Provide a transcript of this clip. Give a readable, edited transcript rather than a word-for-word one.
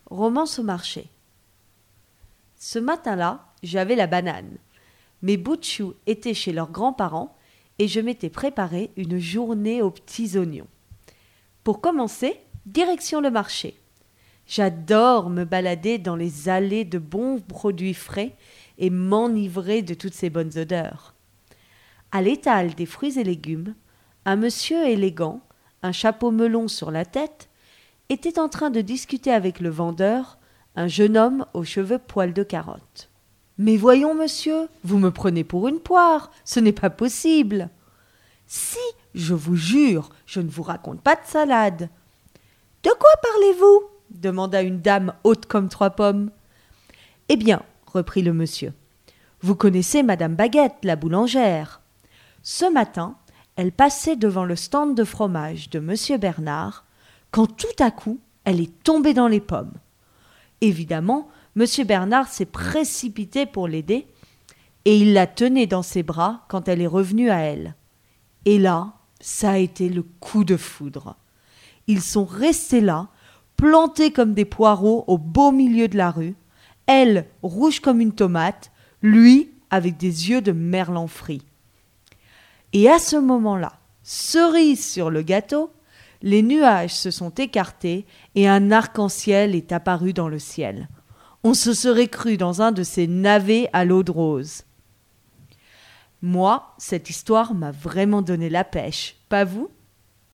Romance au marché. Ce matin-là, j'avais la banane. Mes bouts de choux étaient chez leurs grands-parents et je m'étais préparé une journée aux petits oignons. Pour commencer, direction le marché. J'adore me balader dans les allées de bons produits frais et m'enivrer de toutes ces bonnes odeurs. À l'étal des fruits et légumes, un monsieur élégant, un chapeau melon sur la tête, était en train de discuter avec le vendeur, un jeune homme aux cheveux poil de carotte. « Mais voyons, monsieur, vous me prenez pour une poire, ce n'est pas possible. »« Si, je vous jure, je ne vous raconte pas de salade. »« De quoi parlez-vous » demanda une dame haute comme 3 pommes. « Eh bien, reprit le monsieur, vous connaissez Madame Baguette, la boulangère. Ce matin, elle passait devant le stand de fromage de Monsieur Bernard, quand tout à coup, elle est tombée dans les pommes. Évidemment, Monsieur Bernard s'est précipité pour l'aider, et il la tenait dans ses bras quand elle est revenue à elle. Et là, ça a été le coup de foudre. Ils sont restés là, plantés comme des poireaux au beau milieu de la rue, elle rouge comme une tomate, lui avec des yeux de merlan frit. Et à ce moment-là, cerise sur le gâteau, les nuages se sont écartés et un arc-en-ciel est apparu dans le ciel. On se serait cru dans un de ces navets à l'eau de rose. Moi, cette histoire m'a vraiment donné la pêche, pas vous ?